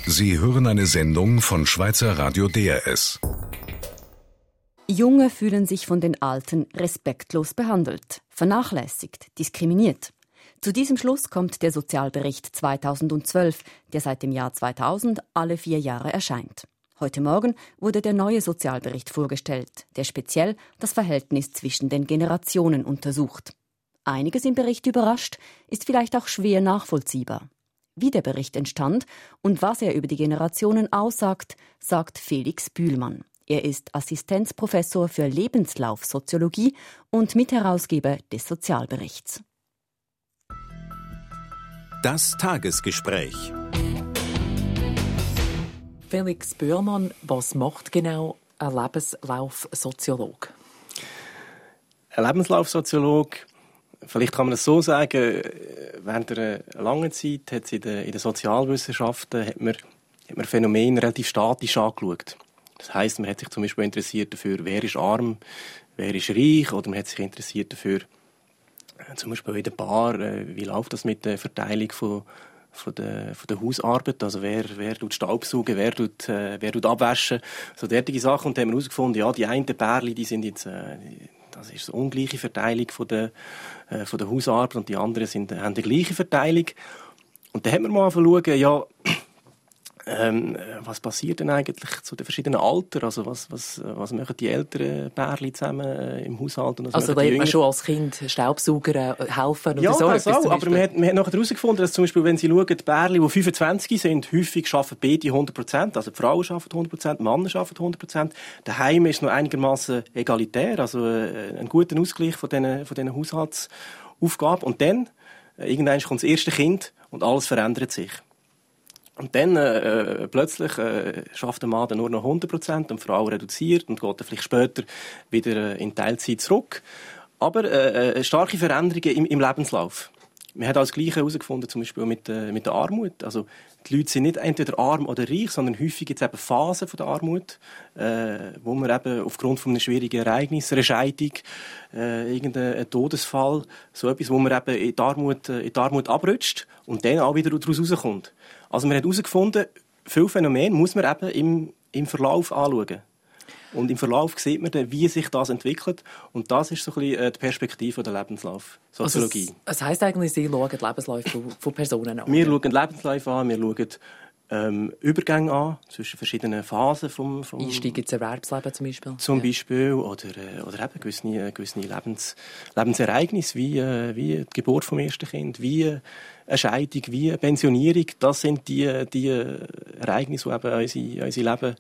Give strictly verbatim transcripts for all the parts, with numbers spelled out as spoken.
Sie hören eine Sendung von Schweizer Radio D R S. Junge fühlen sich von den Alten respektlos behandelt, vernachlässigt, diskriminiert. Zu diesem Schluss kommt der Sozialbericht zweitausendzwölf, der seit dem Jahr zweitausend alle vier Jahre erscheint. Heute Morgen wurde der neue Sozialbericht vorgestellt, der speziell das Verhältnis zwischen den Generationen untersucht. Einiges im Bericht überrascht, ist vielleicht auch schwer nachvollziehbar. Wie der Bericht entstand und was er über die Generationen aussagt, sagt Felix Bühlmann. Er ist Assistenzprofessor für Lebenslaufsoziologie und Mitherausgeber des Sozialberichts. Das Tagesgespräch. Felix Bühlmann, was macht genau ein Lebenslaufsoziolog? Ein Lebenslaufsoziolog, vielleicht kann man es so sagen, während einer langen Zeit hat es in den, in den Sozialwissenschaften hat man, hat man Phänomene relativ statisch angeschaut. Das heisst, man hat sich zum Beispiel interessiert dafür, wer ist arm, wer ist reich, oder man hat sich interessiert dafür, zum Beispiel in der Bar, wie läuft das mit der Verteilung von, von, der, von der Hausarbeit, also wer, wer tut Staubsaugen, wer tut, äh, wer tut abwaschen, so derartige Sachen. Und dann haben wir herausgefunden, ja, die einen Pärchen, die sind jetzt, äh, das ist eine ungleiche Verteilung von der, äh, von der Hausarbeit, und die anderen sind, haben die gleiche Verteilung. Und dann haben wir mal angefangen zu schauen, ja, Ähm, was passiert denn eigentlich zu den verschiedenen Altern? Also was, was, was machen die älteren Pärchen zusammen äh, im Haushalt? Und was also lernt man schon als Kind Staubsauger helfen ja, oder so? Ja, das auch. Aber man hat, man hat nachher herausgefunden, dass zum Beispiel, wenn Sie schauen, die Pärchen, die fünfundzwanzig sind, häufig arbeiten beide hundert Prozent. Also die Frauen arbeiten hundert Prozent, die Männer arbeiten hundert Prozent. Daheim ist es noch einigermaßen egalitär, also äh, ein guter Ausgleich von diesen, von diesen Haushaltsaufgaben. Und dann, äh, irgendwann kommt das erste Kind und alles verändert sich. Und dann äh, plötzlich äh, schafft der Mann dann nur noch hundert Prozent und die Frau reduziert und geht dann vielleicht später wieder äh, in Teilzeit zurück. Aber äh, starke Veränderungen im, im Lebenslauf. Man hat auch das Gleiche herausgefunden, zum Beispiel mit, äh, mit der Armut. Also die Leute sind nicht entweder arm oder reich, sondern häufig gibt es eben Phasen von der Armut, äh, wo man eben aufgrund von einem schwierigen Ereignis, einer Scheidung, äh, irgendein Todesfall, so etwas, wo man eben in die Armut, in die Armut abrutscht und dann auch wieder daraus rauskommt. Also man hat herausgefunden, viele Phänomene muss man eben im, im Verlauf anschauen. Und im Verlauf sieht man dann, wie sich das entwickelt. Und das ist so ein bisschen die Perspektive der Lebenslaufsoziologie. Also es heisst eigentlich, Sie schauen die Lebensläufe von, von Personen an? Wir schauen die Lebensläufe an, wir schauen ähm, Übergänge an, zwischen verschiedenen Phasen vom, vom Einstieg ins Erwerbsleben zum Beispiel? Zum ja. Beispiel, oder, oder eben gewisse, gewisse Lebens, Lebensereignisse, wie, wie die Geburt vom ersten Kind, wie eine Scheidung, wie eine Pensionierung. Das sind die, die Ereignisse, die eben unser, unser Leben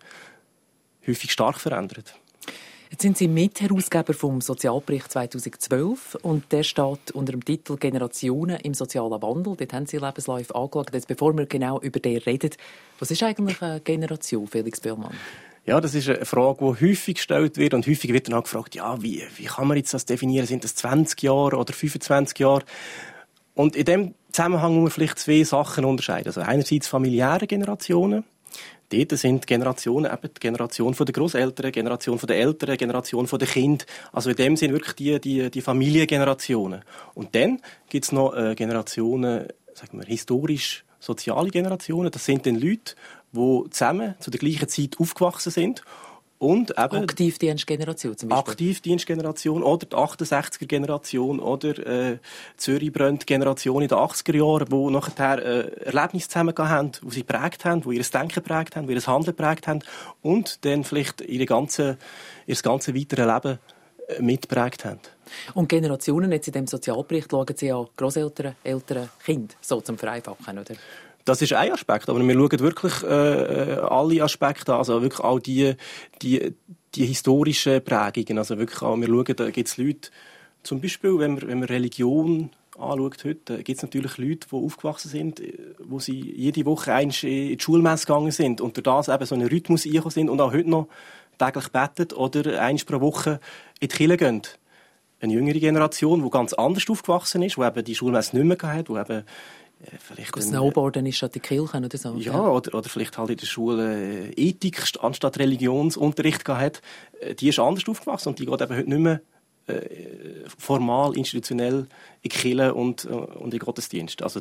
häufig stark verändert. Jetzt sind Sie Mitherausgeber vom Sozialbericht zweitausendzwölf und der steht unter dem Titel «Generationen im sozialen Wandel». Dort haben Sie Lebensläufe angeschaut. Jetzt, bevor wir genau über den reden, was ist eigentlich eine Generation, Felix Bühlmann? Ja, das ist eine Frage, die häufig gestellt wird, und häufig wird dann auch gefragt, ja, wie, wie kann man jetzt das definieren? Sind das zwanzig Jahre oder fünfundzwanzig Jahre? Und in dem Zusammenhang muss man vielleicht zwei Sachen unterscheiden. Also einerseits familiäre Generationen. Dort sind Generationen eben die Generation der Grosseltern, Generation der Eltern, Generation der Kinder. Also in dem sind wirklich die, die, die Familiengenerationen. Und dann gibt es noch äh, Generationen, sagen wir, historisch-soziale Generationen. Das sind dann Leute, die zusammen zu der gleichen Zeit aufgewachsen sind. Und eben Aktivdienstgeneration zum Beispiel. Aktivdienstgeneration oder die achtundsechziger-Generation oder äh, Zürich-Brand-Generation in den achtziger Jahren, die nachher äh, Erlebnisse zusammen haben, die sie geprägt haben, die ihr Denken geprägt haben, die ihr Handeln geprägt haben und dann vielleicht ihre ganze, ihr ganze weitere Leben äh, mitgeprägt haben. Und Generationen jetzt in diesem Sozialbericht schauen Sie an Grosseltern, Eltern, Kinder, so zum Vereinfachen, oder? Das ist ein Aspekt, aber wir schauen wirklich äh, alle Aspekte an, also wirklich auch die, die, die historischen Prägungen. Also wirklich auch, wir schauen, da gibt es Leute, zum Beispiel, wenn man, wenn man Religion anschaut heute, gibt es natürlich Leute, die aufgewachsen sind, wo sie jede Woche einst in die Schulmesse gegangen sind und durch das eben so einen Rhythmus eingekommen sind und auch heute noch täglich beten oder einst pro Woche in die Kirche gehen. Eine jüngere Generation, die ganz anders aufgewachsen ist, die eben die Schulmesse nicht mehr hatte, die eben vielleicht Snowboarden ist statt die Kirche oder so. Ja, ja. Oder, oder vielleicht halt in der Schule Ethik anstatt Religionsunterricht gehabt hat. Die ist anders aufgewachsen und die geht eben heute nicht mehr äh, formal, institutionell in die Kirche und, und in den Gottesdienst. Also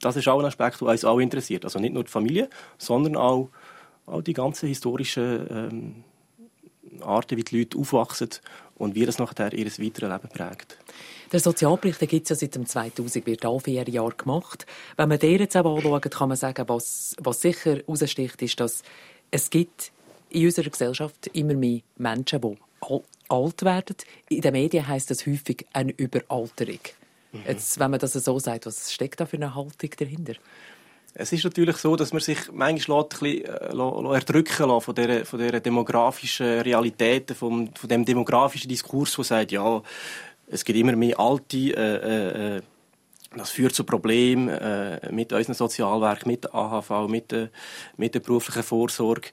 das ist auch ein Aspekt, der uns auch interessiert. Also nicht nur die Familie, sondern auch, auch die ganzen historischen ähm, Arten, wie die Leute aufwachsen und wie das nachher ihr weiteres Leben prägt. Der Sozialbericht gibt es ja seit dem zweitausend, wird alle vier Jahre gemacht. Wenn man den jetzt auch anschaut, kann man sagen, was, was sicher heraussticht, ist, dass es gibt in unserer Gesellschaft immer mehr Menschen, die alt werden. In den Medien heisst das häufig eine Überalterung. Mhm. Jetzt, wenn man das so sagt, was steckt da für eine Haltung dahinter? Es ist natürlich so, dass man sich manchmal ein bisschen äh, erdrücken lässt von dieser, von dieser demografischen Realität, von, von dem demografischen Diskurs, der sagt, ja, es gibt immer mehr Alte, äh, äh, das führt zu Problemen äh, mit unserem Sozialwerk, mit der A H V, mit der, mit der beruflichen Vorsorge.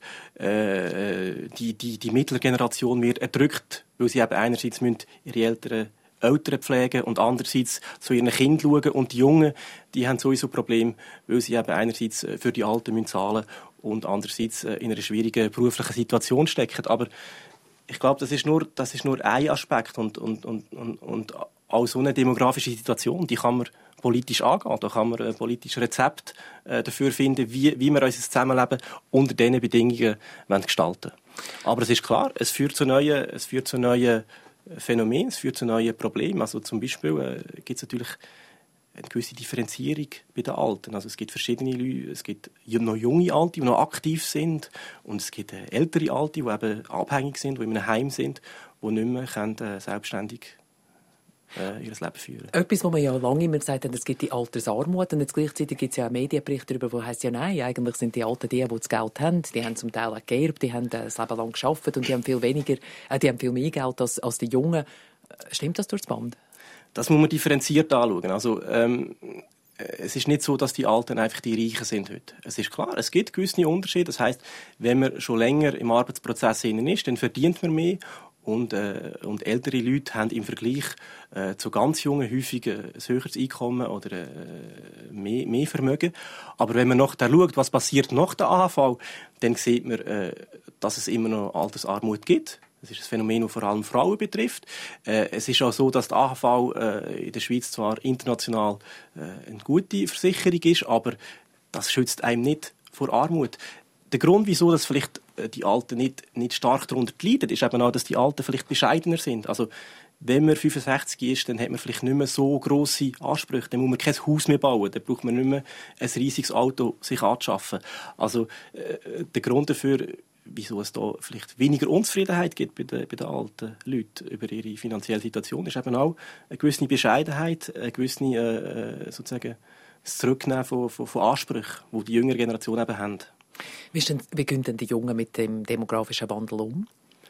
Äh, die, die, die mittlere Generation wird erdrückt, weil sie eben einerseits müssen ihre Eltern Eltern pflegen und andererseits zu ihren Kindern schauen. Und die Jungen, die haben sowieso Probleme, weil sie eben einerseits für die Alten müssen zahlen und andererseits in einer schwierigen beruflichen Situation stecken. Aber ich glaube, das ist nur, das ist nur ein Aspekt und, und, und, und, und auch so eine demografische Situation, die kann man politisch angehen. Da kann man ein politisches Rezept äh, dafür finden, wie, wie wir unser Zusammenleben unter diesen Bedingungen gestalten wollen. Aber es ist klar, es führt zu neuen, es führt zu neuen Phänomenen, es führt zu neuen Problemen. Also zum Beispiel äh, gibt es natürlich eine gewisse Differenzierung bei den Alten. Also es gibt verschiedene Leute, es gibt noch junge Alte, die noch aktiv sind und es gibt ältere Alte, die eben abhängig sind, die in einem Heim sind, die nicht mehr können, äh, selbstständig äh, ihr Leben führen. Etwas, was man ja lange immer gesagt hat, es gibt die Altersarmut und jetzt gleichzeitig gibt es ja auch Medienberichte darüber, wo heisst ja nein, eigentlich sind die Alten die, die das Geld haben, die haben zum Teil auch geerbt, die haben das Leben lang gearbeitet und die haben viel weniger, äh, die haben viel mehr Geld als, als die Jungen. Stimmt das durchs Band? Das muss man differenziert anschauen. Also, ähm, es ist nicht so, dass die Alten einfach die Reichen sind heute. Es ist klar, es gibt gewisse Unterschiede. Das heisst, wenn man schon länger im Arbeitsprozess ist, dann verdient man mehr. Und, äh, und ältere Leute haben im Vergleich äh, zu ganz Jungen häufig äh, ein höheres Einkommen oder äh, mehr, mehr Vermögen. Aber wenn man nachher schaut, was passiert nach der A H V, dann sieht man, äh, dass es immer noch Altersarmut gibt. Das ist ein Phänomen, das vor allem Frauen betrifft. Äh, es ist auch so, dass die A H V äh, in der Schweiz zwar international äh, eine gute Versicherung ist, aber das schützt einem nicht vor Armut. Der Grund, wieso das vielleicht die Alten nicht, nicht stark darunter leiden, ist eben auch, dass die Alten vielleicht bescheidener sind. Also, wenn man fünfundsechzig ist, dann hat man vielleicht nicht mehr so grosse Ansprüche. Dann muss man kein Haus mehr bauen. Dann braucht man nicht mehr ein riesiges Auto sich anzuschaffen. Also, äh, der Grund dafür, wieso es da vielleicht weniger Unzufriedenheit gibt bei den, bei den alten Leuten über ihre finanzielle Situation, ist eben auch eine gewisse Bescheidenheit, eine gewisse, äh, sozusagen, das Zurücknehmen von, von, von Ansprüchen, die die jüngere Generation eben haben. Wie, denn, wie gehen denn die Jungen mit dem demografischen Wandel um?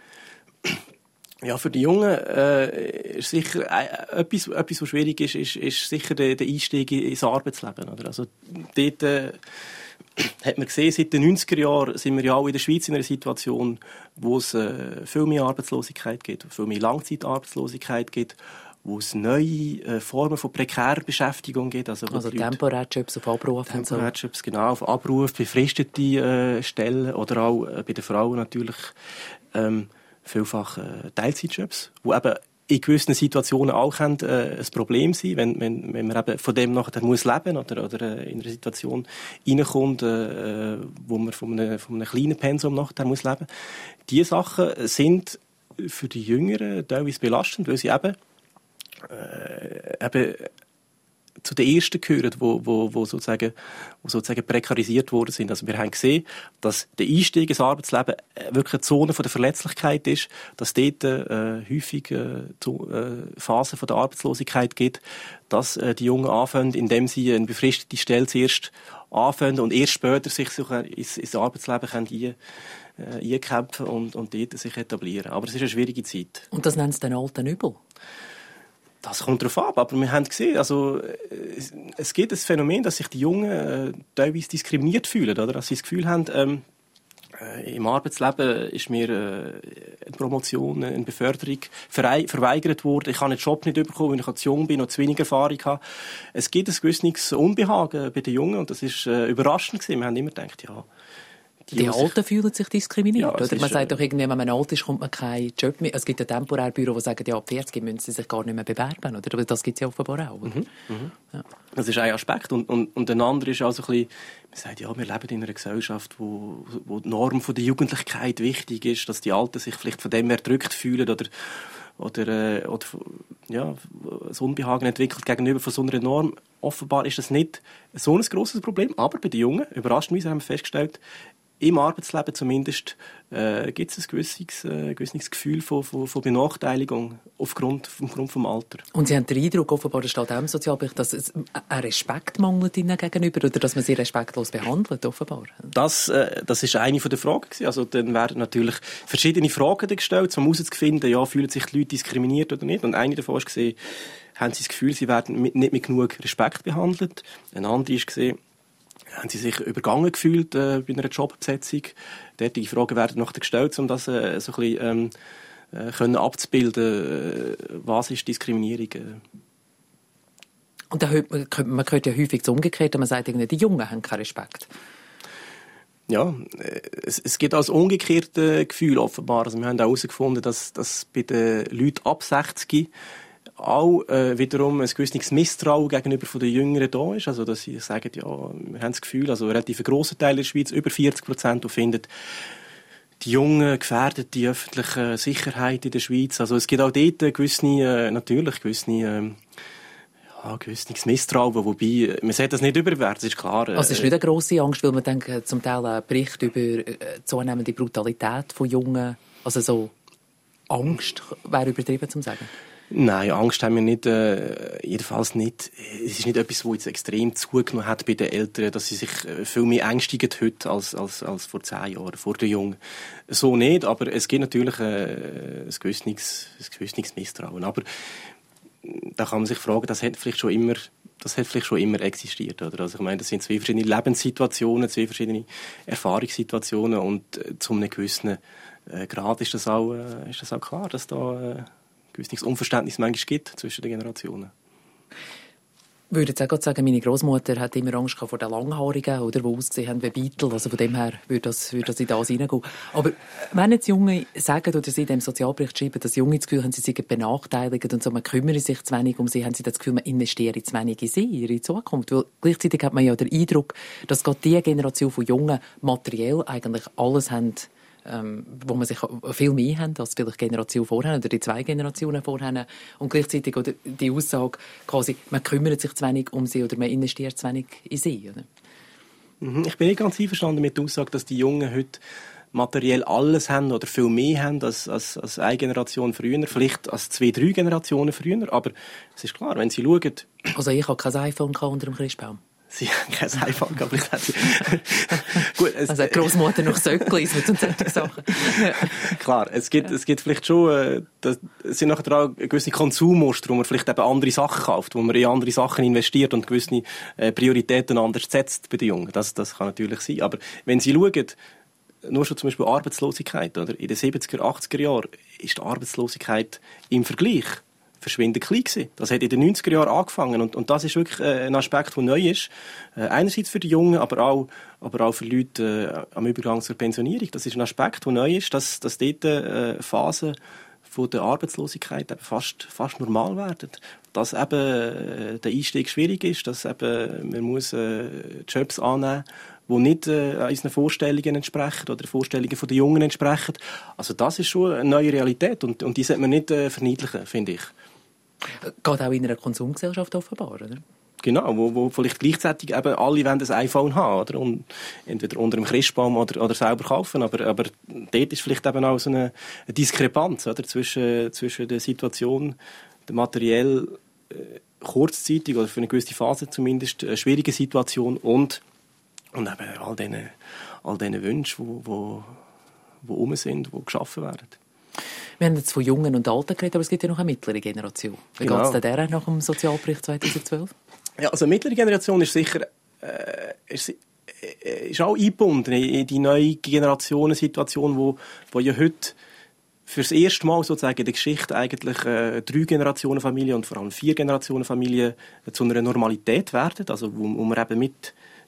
Ja, für die Jungen äh, ist sicher äh, etwas, etwas, was schwierig ist, ist, ist sicher der, der Einstieg ins Arbeitsleben. Oder? Also, dort äh, hat man gesehen, seit den neunziger Jahren sind wir ja auch in der Schweiz in einer Situation, wo es äh, viel mehr Arbeitslosigkeit gibt, viel mehr Langzeitarbeitslosigkeit gibt, wo es neue äh, Formen von prekärer Beschäftigung gibt. Also, also Temporärjobs auf Abruf. Temporärjobs, so. Genau, auf Abruf, befristete äh, Stellen oder auch äh, bei den Frauen natürlich ähm, vielfach äh, Teilzeitjobs, die eben in gewissen Situationen auch können, äh, ein Problem sein, wenn, wenn, wenn man eben von dem nachher muss leben oder, oder äh, in einer Situation reinkommt, äh, wo man von einem, von einem kleinen Pensum nachher muss leben. Diese Sachen sind für die Jüngeren teilweise belastend, weil sie eben Äh, eben zu den ersten gehören, wo, wo, wo, sozusagen, wo sozusagen prekarisiert worden sind. Also wir haben gesehen, dass der Einstieg ins Arbeitsleben wirklich eine Zone von der Verletzlichkeit ist, dass dort äh, häufig äh, zu, äh, Phasen von der Arbeitslosigkeit gibt, dass äh, die Jungen anfangen, indem sie eine befristete Stelle zuerst anfangen und erst später sich ins, ins Arbeitsleben können ein, äh, einkämpfen und, und dort sich etablieren. Aber es ist eine schwierige Zeit. Und das nennt es den Alten übel? Das kommt darauf ab, aber wir haben gesehen, also, es, es gibt ein Phänomen, dass sich die Jungen äh, teilweise diskriminiert fühlen, oder? Dass sie das Gefühl haben, ähm, äh, im Arbeitsleben ist mir äh, eine Promotion, eine Beförderung verwei- verweigert worden, ich habe den Job nicht bekommen, weil ich zu jung bin und zu wenig Erfahrung habe. Es gibt ein gewisses Unbehagen bei den Jungen und das ist äh, überraschend gewesen. Wir haben immer gedacht, ja, die, die Alten fühlen sich diskriminiert, ja, oder? Man ist, sagt doch irgendwie, wenn man alt ist, kommt man keinen Job mehr. Es gibt ja Temporärbüros, die sagen, ja, ab vierzig müssen sie sich gar nicht mehr bewerben, oder? Aber das gibt es ja offenbar auch, oder? Mhm. Mhm. Ja. Das ist ein Aspekt. Und, und, und ein anderer ist also ein bisschen, man sagt, ja, wir leben in einer Gesellschaft, wo, wo die Norm von der Jugendlichkeit wichtig ist, dass die Alten sich vielleicht von dem erdrückt fühlen oder oder, äh, oder ja, das Unbehagen entwickelt gegenüber von so einer Norm. Offenbar ist das nicht so ein grosses Problem, aber bei den Jungen, überraschenderweise haben wir festgestellt, im Arbeitsleben zumindest äh, gibt es ein gewisses, äh, gewisses Gefühl von, von, von Benachteiligung aufgrund vom, Grund vom Alter. Und Sie haben den Eindruck, offenbar steht auch im Sozialbericht, dass es einen Respekt mangelt ihnen gegenüber oder dass man sie respektlos behandelt, offenbar. Das, äh, das ist eine der Fragen. Also dann werden natürlich verschiedene Fragen gestellt, um herauszufinden, ja, fühlen sich die Leute diskriminiert oder nicht. Und eine davon ist gesehen, haben sie das Gefühl, sie werden mit, nicht mit genug Respekt behandelt. Eine andere ist gesehen, haben sie sich übergangen gefühlt äh, bei einer Jobbesetzung? Derartige Fragen werden noch gestellt, um das äh, so ein bisschen ähm, äh, können abzubilden, äh, was ist Diskriminierung. Äh. Und da hört man, man hört ja häufig das Umgekehrte, man sagt, die Jungen haben keinen Respekt. Ja, es, es gibt auch ein umgekehrtes Gefühl offenbar. Also wir haben auch herausgefunden, dass, dass bei den Leuten ab sechzig auch äh, wiederum ein gewisses Misstrauen gegenüber von den Jüngeren da ist. Also, dass sie sagen, ja, wir haben das Gefühl, also ein relativ grosser Teil der Schweiz, über vierzig Prozent, die finden, die Jungen gefährden die öffentliche Sicherheit in der Schweiz. Also, es gibt auch dort gewisse, äh, natürlich gewisse, äh, ja, gewisses Misstrauen, wobei, man sollte das nicht überwerten, das ist klar. Äh, also, es ist nicht eine grosse Angst, weil man denkt, zum Teil ein Bericht über äh, zunehmende Brutalität von Jungen, also so Angst wäre übertrieben zu sagen. Nein, Angst haben wir nicht, äh, jedenfalls nicht. Es ist nicht etwas, das jetzt extrem zugenommen hat bei den Eltern, dass sie sich viel mehr ängstigen heute als, als, als vor zehn Jahren, vor den Jungen. So nicht, aber es gibt natürlich äh, ein gewisses, ein gewisses Misstrauen. Aber da kann man sich fragen, das hat vielleicht schon immer, das hat vielleicht schon immer existiert, oder? Also ich meine, das sind zwei verschiedene Lebenssituationen, zwei verschiedene Erfahrungssituationen und äh, zu einem gewissen äh, Grad ist das auch, äh, ist das auch klar, dass da äh, gewisses Unverständnis manchmal gibt zwischen den Generationen. Ich würde jetzt auch sagen, meine Großmutter hat immer Angst vor den Langhaarigen, oder, die ausgesehen haben wie Beatles. Also von dem her würde das, würde das in das hineingehen. Aber wenn jetzt Junge sagen oder sie in dem Sozialbericht schreiben, dass Junge das Gefühl haben, sie seien benachteiligt und so, man kümmere sich zu wenig um sie, haben sie das Gefühl, man investiere zu wenig in sie, in ihre Zukunft. Weil gleichzeitig hat man ja den Eindruck, dass gerade die Generation von Jungen materiell eigentlich alles haben, Ähm, wo man sich viel mehr haben als vielleicht die Generation vorher oder die zwei Generationen vorher. Und gleichzeitig oder die Aussage, quasi, man kümmert sich zu wenig um sie oder man investiert zu wenig in sie. Oder? Ich bin nicht ganz einverstanden mit der Aussage, dass die Jungen heute materiell alles haben oder viel mehr haben als, als, als eine Generation früher, vielleicht als zwei, drei Generationen früher. Aber es ist klar, wenn Sie schauen... Also ich habe kein iPhone unter dem Christbaum. Sie haben kein iPhone, aber ich hätte... Gut, es... Also die Großmutter noch Söcklis mit solchen Sachen. Klar, es gibt, es gibt vielleicht schon... Äh, das, es sind nachher auch gewisse Konsummuster, wo man vielleicht eben andere Sachen kauft, wo man in andere Sachen investiert und gewisse äh, Prioritäten anders setzt bei den Jungen. Das, das kann natürlich sein. Aber wenn Sie schauen, nur schon zum Beispiel Arbeitslosigkeit, oder? In den siebziger, achtziger Jahren ist die Arbeitslosigkeit im Vergleich verschwindend klein gewesen. Das hat in den neunziger Jahren angefangen und, und das ist wirklich äh, ein Aspekt, der neu ist. Äh, einerseits für die Jungen, aber auch, aber auch für Leute äh, am Übergang zur Pensionierung. Das ist ein Aspekt, der neu ist, dass, dass dort äh, Phasen von der Arbeitslosigkeit eben fast, fast normal werden. Dass eben äh, der Einstieg schwierig ist, dass eben man muss äh, Jobs annehmen die nicht äh, unseren Vorstellungen entsprechen oder Vorstellungen der Jungen entsprechen. Also das ist schon eine neue Realität und, und die sollte man nicht äh, verniedlichen, finde ich. Geht auch in einer Konsumgesellschaft offenbar, oder? Genau, wo, wo vielleicht gleichzeitig eben alle wollen ein iPhone haben, oder? Und entweder unter dem Christbaum oder, oder selber kaufen, aber, aber dort ist vielleicht eben auch so eine Diskrepanz, oder? Zwischen, zwischen der Situation, der materiell äh, kurzzeitig oder für eine gewisse Phase zumindest eine schwierige Situation und Und eben all diesen, all diesen Wünschen, die wo, wo rum sind, die geschaffen werden. Wir haben jetzt von Jungen und Alten geredet, aber es gibt ja noch eine mittlere Generation. Wie genau. geht es denn der nach dem Sozialbericht zweitausendzwölf? Ja, also eine mittlere Generation ist sicher äh, ist, äh, ist auch eingebunden in die neue Generationensituation, wo, wo ja heute für das erste Mal sozusagen in der Geschichte eigentlich äh, drei Generationen Familie und vor allem vier Generationen Familie zu einer Normalität werden. Also wo, wo man eben mit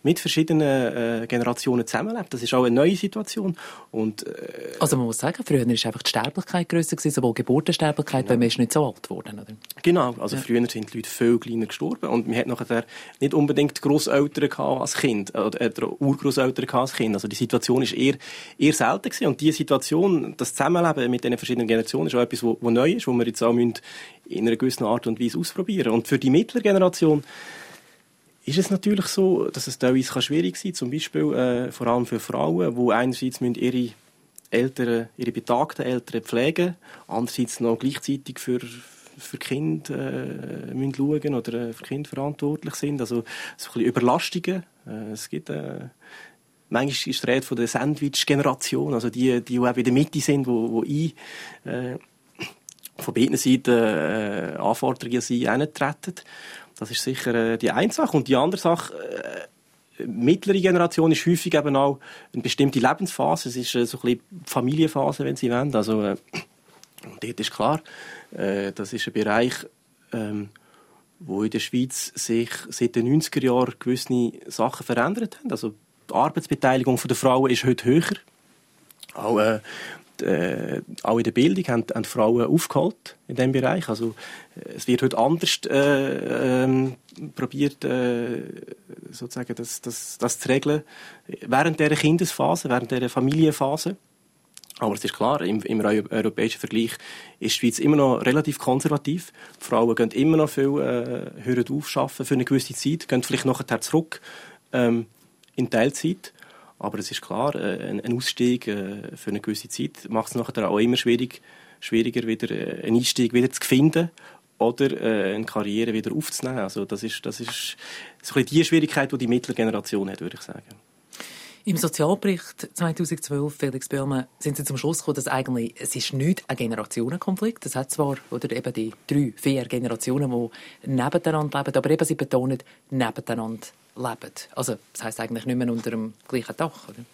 mit verschiedenen äh, Generationen zusammenlebt. Das ist auch eine neue Situation. Und, äh, also man muss sagen, früher war einfach die Sterblichkeit grösser gewesen, sowohl Geburtensterblichkeit, genau. Weil man ist nicht so alt geworden, oder? Genau, also ja. Früher sind die Leute viel kleiner gestorben und man hat nachher nicht unbedingt Grosseltern gehabt als Kind oder äh, Urgrosseltern gehabt als Kind. Also die Situation ist eher, eher selten gewesen. Und diese Situation, das Zusammenleben mit den verschiedenen Generationen, ist auch etwas, was neu ist, wo wir jetzt auch in einer gewissen Art und Weise ausprobieren. Und für die mittlere Generation ist es natürlich so, dass es teilweise schwierig sein kann, zum Beispiel äh, vor allem für Frauen, die einerseits ihre Eltern, ihre betagten Eltern pflegen, andererseits noch gleichzeitig für, für Kinder äh, müssen schauen oder äh, für Kinder verantwortlich sind. Also so ein bisschen Überlastungen. Äh, es gibt äh, manchmal ist die Rede von der Sandwich-Generation, also die, die, die auch in der Mitte sind, wo, wo ein, äh, von beiden Seiten äh, Anforderungen sind, hineintreten. Das ist sicher äh, die eine Sache. Und die andere Sache, äh, mittlere Generation ist häufig eben auch eine bestimmte Lebensphase. Es ist äh, so ein bisschen Familienphase, wenn Sie wollen. Also, äh, und dort ist klar, äh, das ist ein Bereich, ähm, wo in der Schweiz sich seit den neunziger Jahren gewisse Sachen verändert haben. Also die Arbeitsbeteiligung der Frauen ist heute höher. Auch, äh, Äh, auch in der Bildung haben, haben Frauen aufgeholt in diesem Bereich. Also, äh, es wird heute anders äh, ähm, probiert, äh, sozusagen das, das, das zu regeln während dieser Kindesphase, während dieser Familienphase. Aber es ist klar, im, im europäischen Vergleich ist die Schweiz immer noch relativ konservativ. Die Frauen gehen immer noch viel, äh, hören auf, arbeiten für eine gewisse Zeit, gehen vielleicht nachher zurück ähm, in Teilzeit. Aber es ist klar, ein Ausstieg für eine gewisse Zeit macht es nachher auch immer schwierig, schwieriger, wieder einen Einstieg wieder zu finden oder eine Karriere wieder aufzunehmen. Also das ist, das ist so ein bisschen die Schwierigkeit, die die mittlere Generation hat, würde ich sagen. Im Sozialbericht zweitausendzwölf, Felix Böhlmann, sind Sie zum Schluss gekommen, dass eigentlich, es ist nicht ein Generationenkonflikt. Es hat zwar, oder eben die drei, vier Generationen, die nebeneinander leben, aber eben Sie betonen, nebeneinander leben. Also, das heisst eigentlich nicht mehr unter dem gleichen Dach, oder?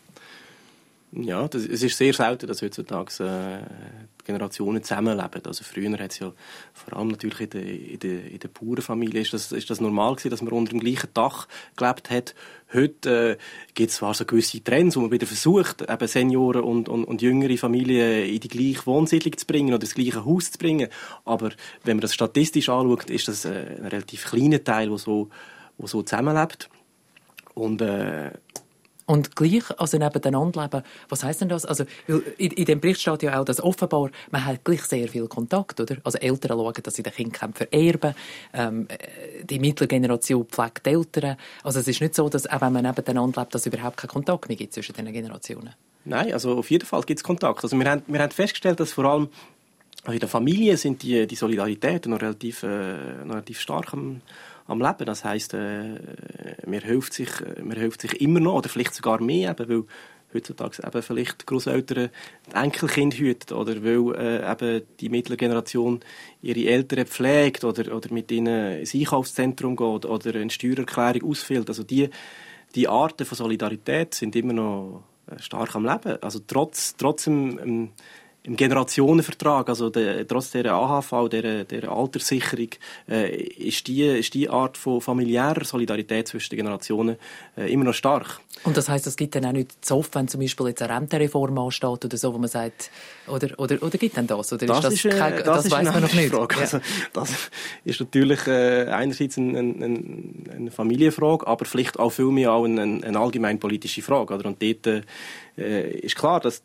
Ja, das, es ist sehr selten, dass heutzutage äh, Generationen zusammenleben. Also früher hat es ja vor allem natürlich in der, in der, in der Bauernfamilie ist das, ist das normal gewesen, dass man unter dem gleichen Dach gelebt hat. Heute äh, gibt es zwar so gewisse Trends, wo man wieder versucht, eben Senioren und, und, und jüngere Familien in die gleiche Wohnsiedlung zu bringen oder das gleiche Haus zu bringen. Aber wenn man das statistisch anschaut, ist das äh, ein relativ kleiner Teil, der so, wo so zusammenlebt. Und äh, Und gleich, also nebeneinander leben, was heisst denn das? Also, in, in dem Bericht steht ja auch, dass offenbar, man hat gleich sehr viel Kontakt, oder? Also Eltern schauen, dass sie den Kindern vererben, ähm, die mittlere Generation pflegt die Eltern. Also es ist nicht so, dass auch wenn man nebeneinander lebt, dass es überhaupt keinen Kontakt mehr gibt zwischen diesen Generationen. Nein, also auf jeden Fall gibt es Kontakt. Also wir haben, wir haben festgestellt, dass vor allem in der Familie sind die, die Solidaritäten noch relativ, äh, noch relativ stark am am Leben. Das heisst, äh, man hilft sich, man hilft sich immer noch, oder vielleicht sogar mehr, eben, weil heutzutage eben vielleicht Grosseltern die Enkelkinder hüten, oder weil äh, eben die mittlere Generation ihre Eltern pflegt, oder, oder mit ihnen ins Einkaufszentrum geht, oder eine Steuererklärung ausfüllt. Also die, die Arten von Solidarität sind immer noch stark am Leben. Also trotz, trotz dem, ähm, im Generationenvertrag, also der, trotz der A H V, der, der Alterssicherung, äh, ist, die, ist die Art von familiärer Solidarität zwischen den Generationen äh, immer noch stark. Und das heisst, es gibt dann auch nicht so oft, wenn zum Beispiel jetzt eine Rentenreform ansteht oder so, wo man sagt, oder, oder, oder gibt denn das? Oder das ist das, ist, äh, kein, das, das ist weiss man noch nicht. Frage. Ja. Also, das ist natürlich äh, einerseits eine, eine, eine Familienfrage, aber vielleicht auch viel mehr auch eine, eine allgemeinpolitische Frage. Oder? Und dort äh, ist klar, dass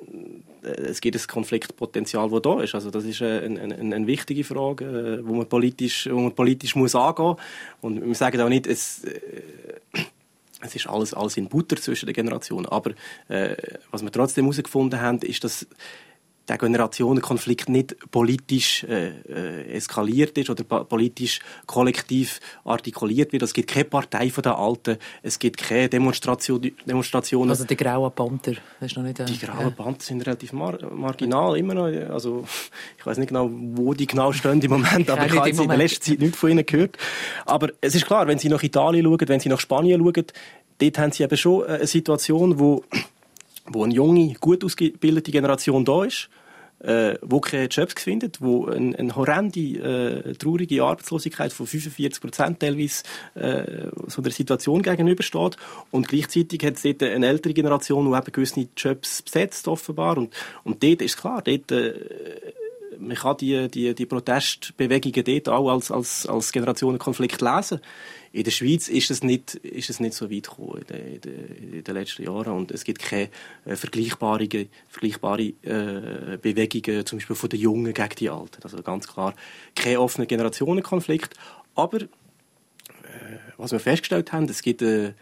es gibt ein Konfliktpotenzial, das da ist. Also das ist eine, eine, eine wichtige Frage, wo man politisch, wo man politisch muss angehen. Und wir sagen auch nicht, es, es ist alles, alles in Butter zwischen den Generationen. Aber äh, was wir trotzdem herausgefunden haben, ist, dass der Generationenkonflikt nicht politisch äh, eskaliert ist oder politisch kollektiv artikuliert wird. Es gibt keine Partei von den Alten, es gibt keine Demonstration, Demonstrationen. Also die grauen Panther, das ist noch nicht... Äh, die grauen ja. Panther sind relativ mar marginal, immer noch. Also, ich weiß nicht genau, wo die genau stehen im Moment, aber ich, ich habe jetzt in der letzten Zeit nichts von ihnen gehört. Aber es ist klar, wenn Sie nach Italien schauen, wenn Sie nach Spanien schauen, dort haben Sie eben schon eine Situation, wo wo eine junge, gut ausgebildete Generation da ist, äh, die keine Jobs finden, die eine, eine horrende, äh, traurige Arbeitslosigkeit von fünfundvierzig Prozent teilweise äh, so der Situation gegenübersteht. Und gleichzeitig hat es dort eine ältere Generation, die eben gewisse Jobs besetzt, offenbar. Und, und dort ist klar, dort, äh, man kann die, die, die Protestbewegungen dort auch als, als, als Generationenkonflikt lesen. In der Schweiz ist es nicht, ist es nicht so weit gekommen in den, in den, in den letzten Jahren. Und es gibt keine äh, vergleichbare, vergleichbare äh, Bewegungen, zum Beispiel von den Jungen gegen die Alten. Also ganz klar, kein offener Generationenkonflikt. Aber äh, was wir festgestellt haben, es gibt, äh,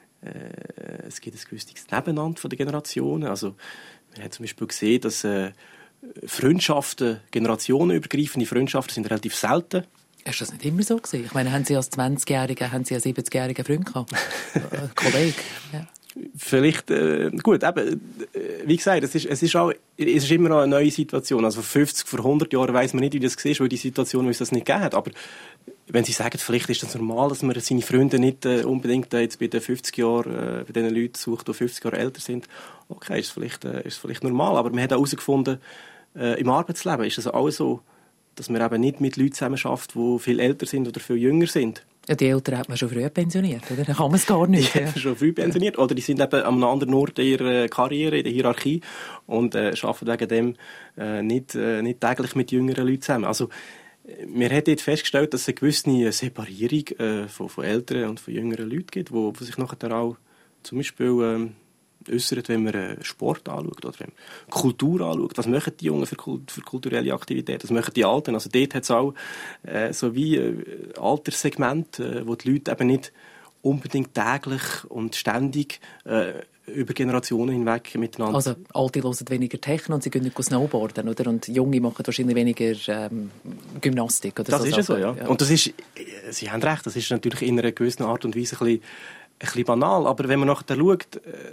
äh, es gibt ein gewisses Nebeneinander von den Generationen. Also, wir haben zum Beispiel gesehen, dass äh, Freundschaften, generationenübergreifende Freundschaften sind relativ selten. Ist das nicht immer so gewesen? Ich meine, haben Sie als zwanzigjähriger, haben Sie als siebzigjähriger Freund gehabt? Ein Kollege? Ja. Vielleicht, äh, gut, eben, äh, wie gesagt, es ist, es ist auch, es ist immer noch eine neue Situation. Also vor fünfzig, vor hundert Jahren weiss man nicht, wie das war, weil die Situation, wie es das nicht gegeben hat. Aber wenn Sie sagen, vielleicht ist das normal, dass man seine Freunde nicht äh, unbedingt äh, jetzt bei den fünfzig Jahren, äh, bei den Leuten sucht, die fünfzig Jahre älter sind, okay, ist vielleicht, äh, ist vielleicht normal. Aber man hat auch herausgefunden, äh, im Arbeitsleben ist es auch so, dass man eben nicht mit Leuten zusammenarbeitet, die viel älter sind oder viel jünger sind. Ja, die Eltern hat man schon früh pensioniert, oder? Dann kann man es gar nicht. Die ja. schon früh pensioniert. Oder die sind eben an einem anderen Ort ihrer Karriere, in der Hierarchie und äh, arbeiten wegen dem äh, nicht, äh, nicht täglich mit jüngeren Leuten zusammen. Also, wir haben dort festgestellt, dass es eine gewisse Separierung äh, von, von älteren und von jüngeren Leuten gibt, wo, wo sich nachher auch zum Beispiel ähm, äußert, wenn man Sport anschaut oder wenn man Kultur anschaut. Was machen die Jungen für, für kulturelle Aktivitäten? Was machen die Alten? Also dort hat es auch äh, so wie äh, Alterssegmente, äh, wo die Leute eben nicht unbedingt täglich und ständig äh, über Generationen hinweg miteinander. Also Alte hören weniger Techno und sie gehen nicht snowboarden, oder? Und Junge machen wahrscheinlich weniger ähm, Gymnastik oder das so. Das ist ja so, ja. ja. Und das ist, Sie haben recht, das ist natürlich in einer gewissen Art und Weise ein bisschen, ein bisschen banal, aber wenn man nachher schaut,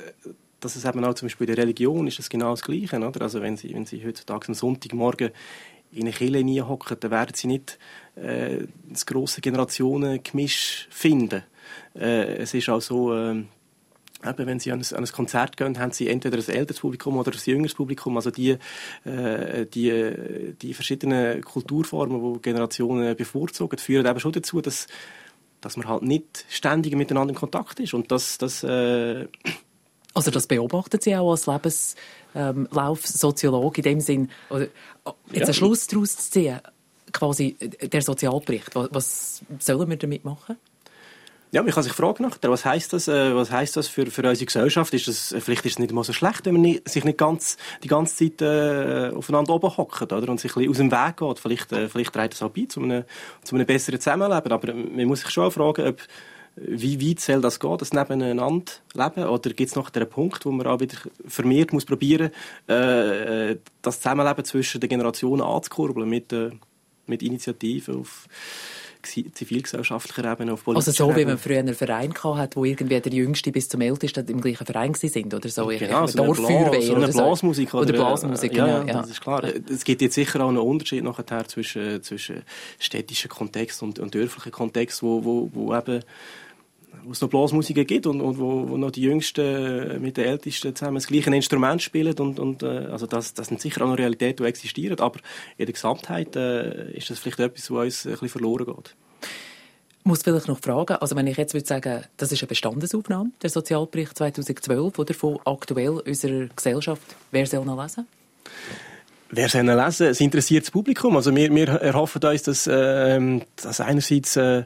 dass es eben auch zum Beispiel in der Religion ist, es genau das Gleiche, oder? Also wenn Sie, wenn Sie heutzutage am Sonntagmorgen in eine Kirche hineinhocken, dann werden Sie nicht äh, das grosse Generationengemisch finden. Äh, es ist auch so, äh, eben, wenn Sie an ein, an ein Konzert gehen, haben Sie entweder ein älteres Publikum oder ein jüngeres Publikum. Also die, äh, die, die verschiedenen Kulturformen, die Generationen bevorzugen, führen eben schon dazu, dass, dass man halt nicht ständig miteinander in Kontakt ist. Und das, das, äh also das beobachtet Sie auch als Lebenslaufsoziologe in dem Sinn, oder jetzt ja. einen Schluss daraus zu ziehen, quasi der Sozialbericht. Was, was sollen wir damit machen? Ja, man kann sich fragen nachher, was heisst das, äh, was heisst das für, für unsere Gesellschaft? Ist das, vielleicht ist es nicht mal so schlecht, wenn man nicht, sich nicht ganz, die ganze Zeit äh, aufeinander oben hockt, oder? Und sich ein bisschen aus dem Weg geht. Vielleicht, äh, vielleicht trägt das auch bei zu einem, zu einem besseren Zusammenleben. Aber man muss sich schon auch fragen, ob, wie weit soll das gehen, das nebeneinander leben? Oder gibt es noch einen Punkt, wo man auch wieder vermehrt muss probieren, äh, das Zusammenleben zwischen den Generationen anzukurbeln mit, äh, mit Initiativen auf zivilgesellschaftlicher Ebene, auf politischer Also so, Ebene. wie man früher einen Verein hatte, wo irgendwie der Jüngste bis zum Ältesten im gleichen Verein sind oder so. Genau, ich, so eine, Bla, so eine Blasmusik. Oder, oder Blasmusik, ja, genau. Ja, das ist klar. Es gibt jetzt sicher auch einen Unterschied nachher zwischen, zwischen städtischen Kontext und, und dörflichen Kontext, wo, wo, wo eben wo es noch Blasmusiker gibt und, und wo, wo noch die Jüngsten mit den Ältesten zusammen das gleiche Instrument spielen. Und, und, äh, also das, das sind sicher auch noch Realitäten, die existieren. Aber in der Gesamtheit äh, ist das vielleicht etwas, was uns ein bisschen verloren geht. Ich muss vielleicht noch fragen, also wenn ich jetzt würde sagen, das ist eine Bestandesaufnahme, der Sozialbericht zweitausendzwölf, oder von aktuell unserer Gesellschaft. Wer soll noch lesen? Wer soll noch lesen? Es interessiert das Publikum. Also wir, wir erhoffen uns, dass, äh, dass einerseits äh,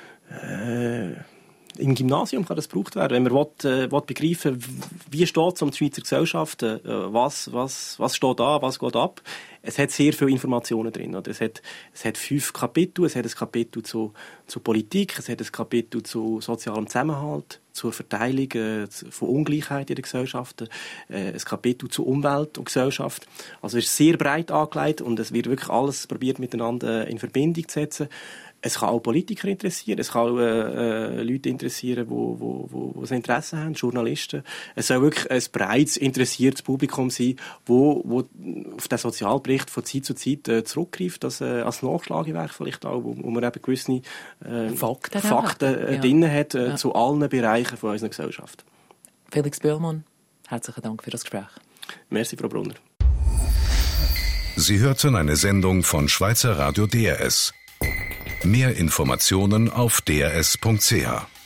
äh, im Gymnasium kann das gebraucht werden, wenn man will, äh, will begreifen, wie steht es um die Schweizer Gesellschaft, äh, was, was, was steht da, was geht ab. Es hat sehr viele Informationen drin. Oder? Es, hat, es hat fünf Kapitel. Es hat ein Kapitel zu, zu Politik, es hat ein Kapitel zu sozialem Zusammenhalt, zur Verteilung äh, von Ungleichheit in der Gesellschaft, äh, ein Kapitel zu Umwelt und Gesellschaft. Also es ist sehr breit angelegt und es wird wirklich alles probiert miteinander in Verbindung zu setzen. Es kann auch Politiker interessieren, es kann auch äh, Leute interessieren, die wo, wo, wo, wo ein Interesse haben, Journalisten. Es soll wirklich ein breites, interessiertes Publikum sein, wo, wo auf den Sozialbericht von Zeit zu Zeit äh, zurückgreift, das, äh, als Nachschlagewerk vielleicht auch, wo, wo man eben gewisse äh, Fakten, Fakten äh, ja. drin hat äh, ja. zu allen Bereichen von unserer Gesellschaft. Felix Böhlmann, herzlichen Dank für das Gespräch. Merci, Frau Brunner. Sie hörten eine Sendung von Schweizer Radio D R S. Mehr Informationen auf d r s punkt c h.